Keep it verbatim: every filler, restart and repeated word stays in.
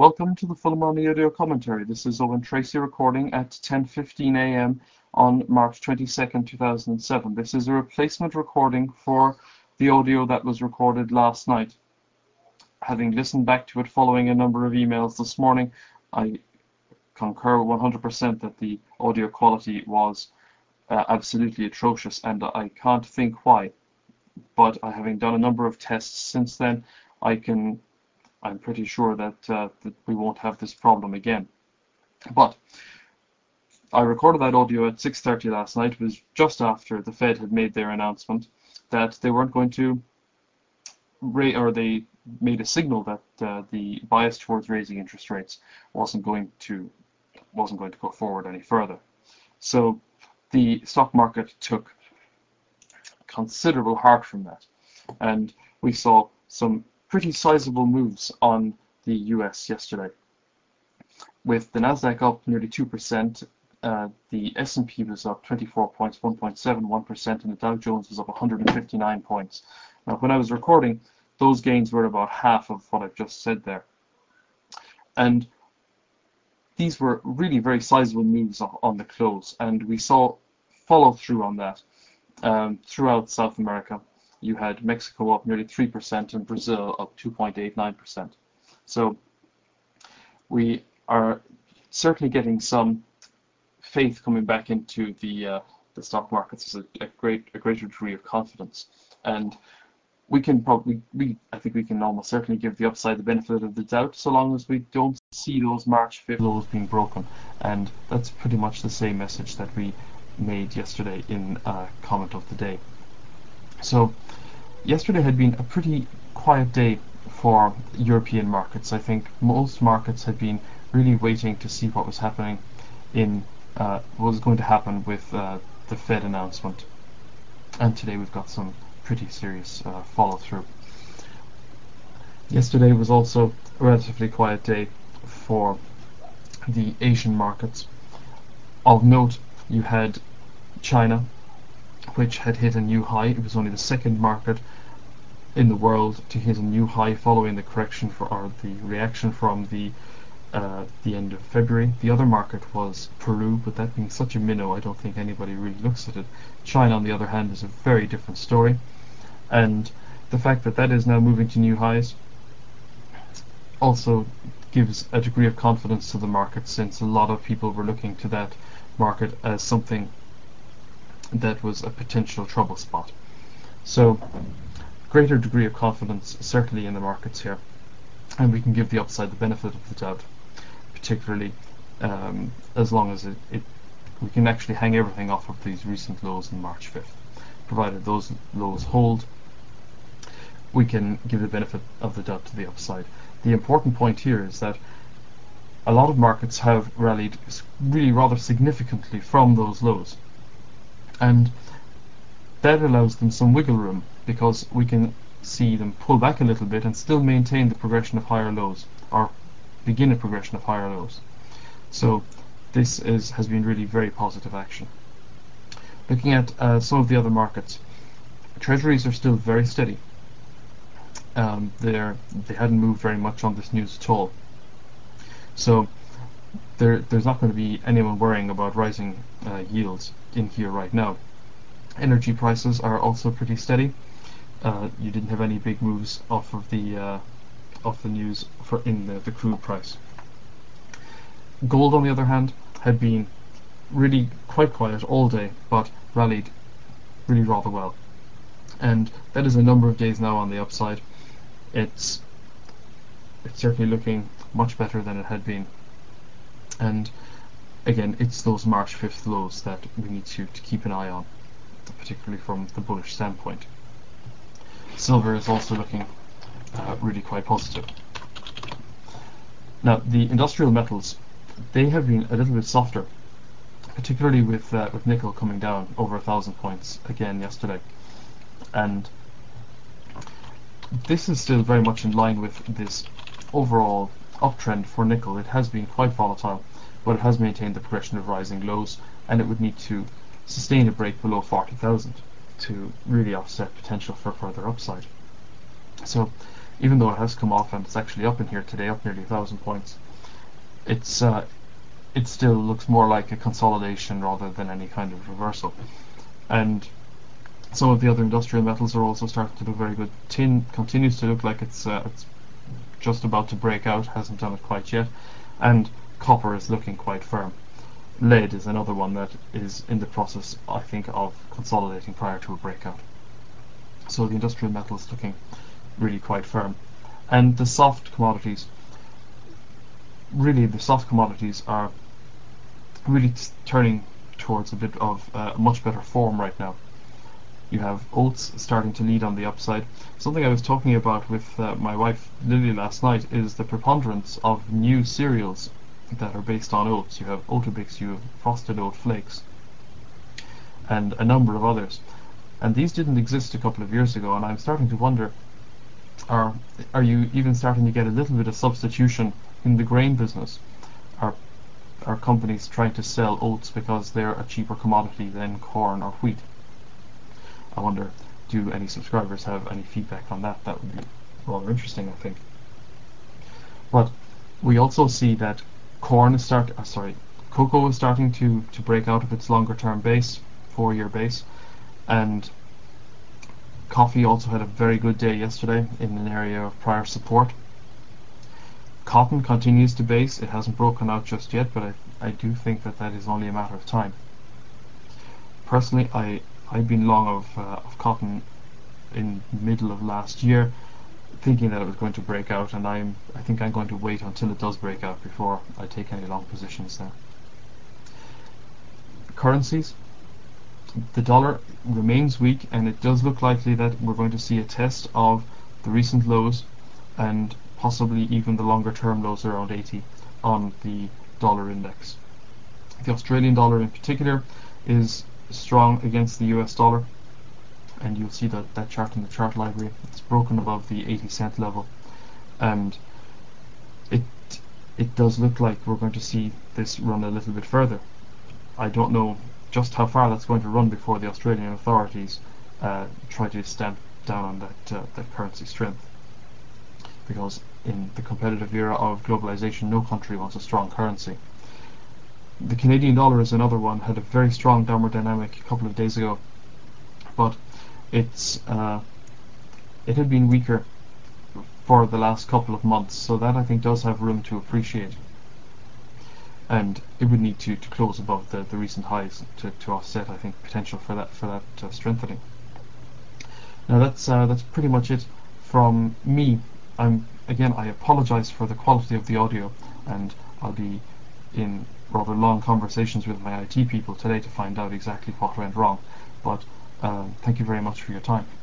Welcome to the Fulham Money Audio Commentary. This is Owen Tracy recording at ten fifteen a m on March twenty-second, two thousand seven. This is a replacement recording for the audio that was recorded last night. Having listened back to it following a number of emails this morning, I concur one hundred percent that the audio quality was uh, absolutely atrocious, and I can't think why. But uh, having done a number of tests since then, I can I'm pretty sure that, uh, that we won't have this problem again. But I recorded that audio at six thirty last night. It was just after the Fed had made their announcement that they weren't going to raise, or they made a signal that uh, the bias towards raising interest rates wasn't going to wasn't going to go forward any further. So the stock market took considerable heart from that, and we saw some pretty sizable moves on the U S yesterday, with the Nasdaq up nearly two percent, uh, the S and P was up twenty-four points, one point seven one percent, and the Dow Jones was up one hundred fifty-nine points. Now, when I was recording, those gains were about half of what I've just said there. And these were really very sizable moves on the close, and we saw follow through on that um, throughout South America. You had Mexico up nearly three percent and Brazil up two point eight nine percent. So we are certainly getting some faith coming back into the uh, the stock markets. There's a, a great a greater degree of confidence, and we can probably we I think we can almost certainly give the upside the benefit of the doubt, so long as we don't see those March fifth lows being broken. And that's pretty much the same message that we made yesterday in uh, comment of the day. So yesterday had been a pretty quiet day for European markets. I think most markets had been really waiting to see what was happening in uh, what was going to happen with uh, the Fed announcement. And today we've got some pretty serious uh, follow through. Yesterday was also a relatively quiet day for the Asian markets. Of note, you had China, which had hit a new high. It was only the second market in the world to hit a new high following the correction for or the reaction from the uh, the end of February. The other market was Peru, but that being such a minnow, I don't think anybody really looks at it. China, on the other hand, is a very different story, and the fact that that is now moving to new highs also gives a degree of confidence to the market, since a lot of people were looking to that market as something that was a potential trouble spot. So greater degree of confidence certainly in the markets here, and we can give the upside the benefit of the doubt, particularly um, as long as it, it we can actually hang everything off of these recent lows on March fifth. Provided those lows hold, we can give the benefit of the doubt to the upside. The important point here is that a lot of markets have rallied really rather significantly from those lows, and that allows them some wiggle room, because we can see them pull back a little bit and still maintain the progression of higher lows, or begin a progression of higher lows. So this is has been really very positive action. Looking at uh, some of the other markets, treasuries are still very steady. Um, they're they hadn't moved very much on this news at all. So there there's not going to be anyone worrying about rising uh, yields in here right now. Energy prices are also pretty steady. Uh, you didn't have any big moves off of the uh, off the news for in the, the crude price. Gold, on the other hand, had been really quite quiet all day, but rallied really rather well, and that is a number of days now on the upside. It's it's certainly looking much better than it had been, and again, it's those March fifth lows that we need to, to keep an eye on, particularly from the bullish standpoint. Silver is also looking uh, really quite positive. Now, the industrial metals, they have been a little bit softer, particularly with uh, with nickel coming down over a thousand points again yesterday, and this is still very much in line with this overall uptrend for nickel. It has been quite volatile, but it has maintained the progression of rising lows, and it would need to sustain a break below forty thousand to really offset potential for further upside. So even though it has come off and it's actually up in here today, up nearly a thousand points, it's uh, it still looks more like a consolidation rather than any kind of reversal. And some of the other industrial metals are also starting to look very good. Tin continues to look like it's uh, it's just about to break out, hasn't done it quite yet, and copper is looking quite firm. Lead is another one that is in the process, I think, of consolidating prior to a breakout. So the industrial metal is looking really quite firm. And the soft commodities, really the soft commodities are really t- turning towards a bit of uh, much better form right now. You have oats starting to lead on the upside. Something I was talking about with uh, my wife Lily last night is the preponderance of new cereals that are based on oats. You have Oatabix, you have Frosted Oat Flakes, and a number of others. And these didn't exist a couple of years ago, and I'm starting to wonder, are are you even starting to get a little bit of substitution in the grain business? Are are companies trying to sell oats because they're a cheaper commodity than corn or wheat? I wonder, do any subscribers have any feedback on that? That would be rather interesting, I think. But we also see that corn is start. Uh, sorry, cocoa is starting to to break out of its longer-term base, four-year base, and coffee also had a very good day yesterday in an area of prior support. Cotton continues to base. It hasn't broken out just yet, but I I do think that that is only a matter of time. Personally, I I've been long of, uh, of cotton in the middle of last year, thinking that it was going to break out, and I'm I think I'm going to wait until it does break out before I take any long positions there. Currencies, the dollar remains weak, and it does look likely that we're going to see a test of the recent lows and possibly even the longer term lows around eighty on the dollar index. The Australian dollar in particular is strong against the U S dollar, and you'll see that that chart in the chart library. It's broken above the eighty cent level, and it it does look like we're going to see this run a little bit further. I don't know just how far that's going to run before the Australian authorities uh, try to stamp down on that uh, that currency strength, because in the competitive era of globalization, no country wants a strong currency. The Canadian dollar is another one, had a very strong downward dynamic a couple of days ago, but it's uh, it had been weaker for the last couple of months, so that I think does have room to appreciate, and it would need to, to close above the, the recent highs to, to offset, I think, potential for that for that uh, strengthening. Now that's uh, that's pretty much it from me. I'm again I apologize for the quality of the audio, and I'll be in rather long conversations with my I T people today to find out exactly what went wrong. But uh, thank you very much for your time.